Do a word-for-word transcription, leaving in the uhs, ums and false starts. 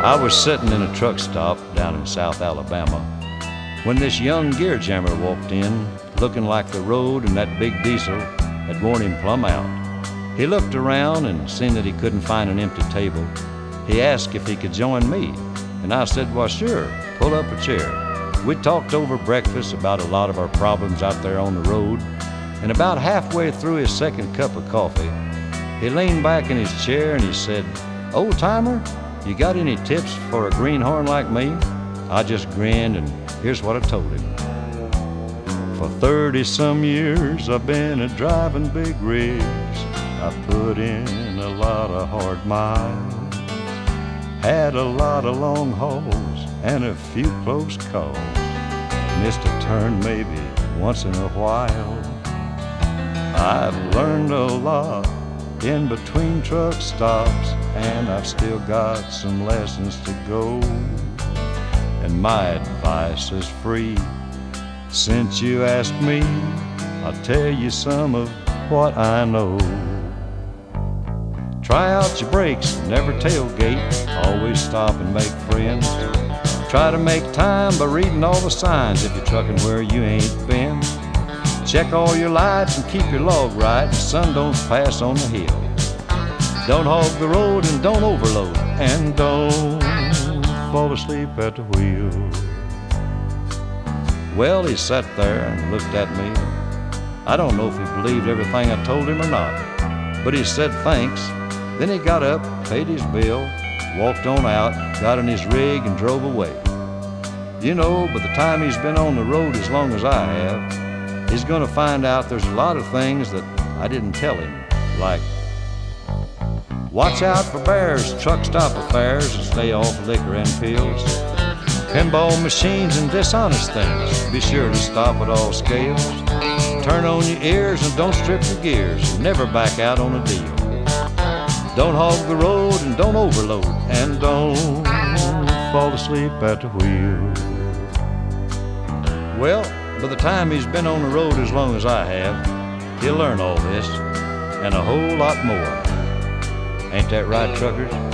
I was sitting in a truck stop down in South Alabama when this young gear jammer walked in, looking like the road and that big diesel had worn him plumb out. He looked around and seen that he couldn't find an empty table. He asked if he could join me, and I said, well, sure, pull up a chair. We talked over breakfast about a lot of our problems out there on the road, and about halfway through his second cup of coffee, he leaned back in his chair and he said, "Old timer, you got any tips for a greenhorn like me?" I just grinned, and here's what I told him. For thirty some years I've been a driving big rigs. I put in a lot of hard miles, had a lot of long hauls and a few close calls, missed a turn maybe once in a while. I've learned a lot in between truck stops, and I've still got some lessons to go. And my advice is free. Since you asked me, I'll tell you some of what I know. Try out your brakes, never tailgate, always stop and make friends. Try to make time by reading all the signs if you're trucking where you ain't been. Check all your lights and keep your log right, the sun don't pass on the hill. Don't hog the road and don't overload, and don't fall asleep at the wheel. Well, he sat there and looked at me. I don't know if he believed everything I told him or not, but he said thanks. Then he got up, paid his bill, walked on out, got in his rig and drove away. You know, by the time he's been on the road as long as I have, he's gonna find out there's a lot of things that I didn't tell him, like watch out for bears, truck stop affairs, and stay off liquor and pills. Pinball machines and dishonest things, be sure to stop at all scales. Turn on your ears and don't strip your gears, never back out on a deal. Don't hog the road and don't overload, and don't fall asleep at the wheel. Well, by the time he's been on the road as long as I have, he'll learn all this and a whole lot more. Ain't that right, truckers?